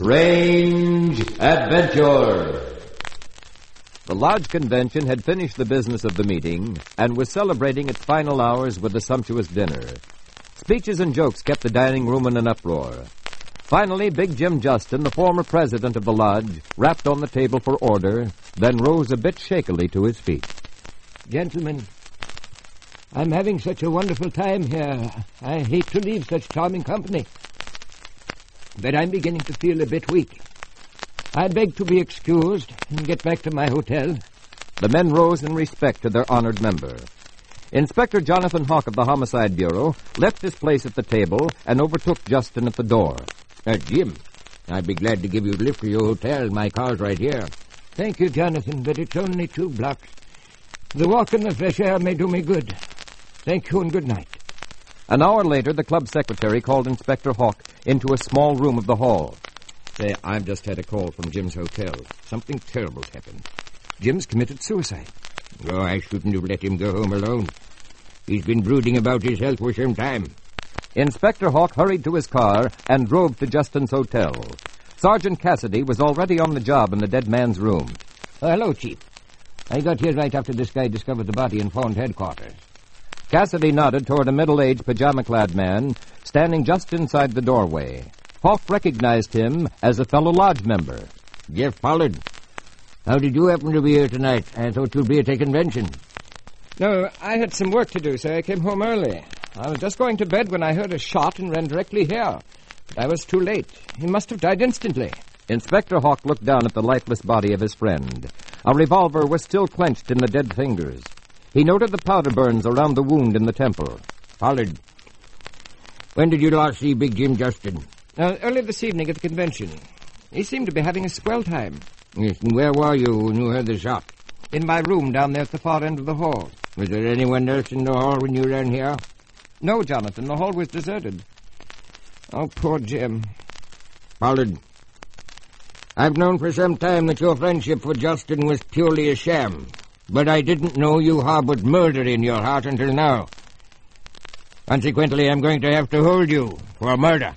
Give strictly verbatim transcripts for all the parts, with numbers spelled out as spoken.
Strange Adventure. The Lodge Convention had finished the business of the meeting and was celebrating its final hours with a sumptuous dinner. Speeches and jokes kept the dining room in an uproar. Finally, Big Jim Justin, the former president of the Lodge, rapped on the table for order, then rose a bit shakily to his feet. Gentlemen, I'm having such a wonderful time here. I hate to leave such charming company. But I'm beginning to feel a bit weak. I beg to be excused and get back to my hotel. The men rose in respect to their honored member. Inspector Jonathan Hawk of the Homicide Bureau left his place at the table and overtook Justin at the door. Uh, Jim, I'd be glad to give you a lift to your hotel. My car's right here. Thank you, Jonathan, but it's only two blocks. The walk in the fresh air may do me good. Thank you and good night. An hour later, the club secretary called Inspector Hawk into a small room of the hall. Say, I've just had a call from Jim's hotel. Something terrible's happened. Jim's committed suicide. Oh, I shouldn't have let him go home alone. He's been brooding about his health for some time. Inspector Hawk hurried to his car and drove to Justin's hotel. Sergeant Cassidy was already on the job in the dead man's room. Oh, hello, Chief. I got here right after this guy discovered the body and phoned headquarters. Cassidy nodded toward a middle-aged, pajama-clad man standing just inside the doorway. Hawk recognized him as a fellow Lodge member. Jeff Pollard. How did you happen to be here tonight? I thought you'd be at a convention. No, I had some work to do, so I came home early. I was just going to bed when I heard a shot and ran directly here. But I was too late. He must have died instantly. Inspector Hawk looked down at the lifeless body of his friend. A revolver was still clenched in the dead fingers. He noted the powder burns around the wound in the temple. Pollard, when did you last see Big Jim Justin? Uh, early this evening at the convention. He seemed to be having a swell time. Yes, and where were you when you heard the shot? In my room down there at the far end of the hall. Was there anyone else in the hall when you ran here? No, Jonathan. The hall was deserted. Oh, poor Jim. Pollard, I've known for some time that your friendship for Justin was purely a sham, but I didn't know you harbored murder in your heart until now. Consequently, I'm going to have to hold you for murder.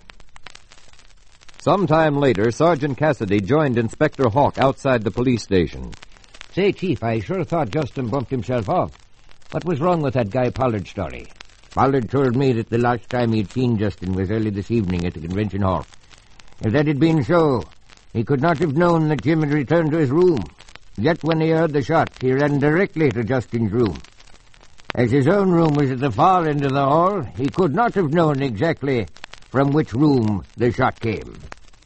Some time later, Sergeant Cassidy joined Inspector Hawk outside the police station. Say, Chief, I sure thought Justin bumped himself off. What was wrong with that guy Pollard story? Pollard told me that the last time he'd seen Justin was early this evening at the convention hall. If that had been so, he could not have known that Jim had returned to his room. Yet when he heard the shot, he ran directly to Justin's room. As his own room was at the far end of the hall, he could not have known exactly from which room the shot came.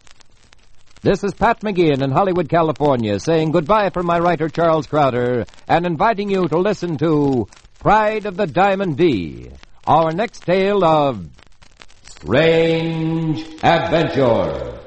This is Pat McGeehan in Hollywood, California, saying goodbye from my writer, Charles Crowder, and inviting you to listen to Pride of the Diamond D, our next tale of Strange Adventure.